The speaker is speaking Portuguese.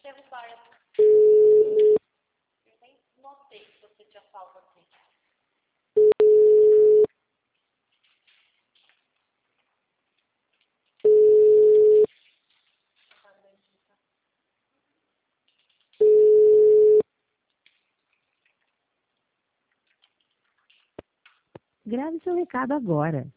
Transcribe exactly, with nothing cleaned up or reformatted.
celular. Eu nem notei que você tinha salvo aqui. Grave seu recado agora.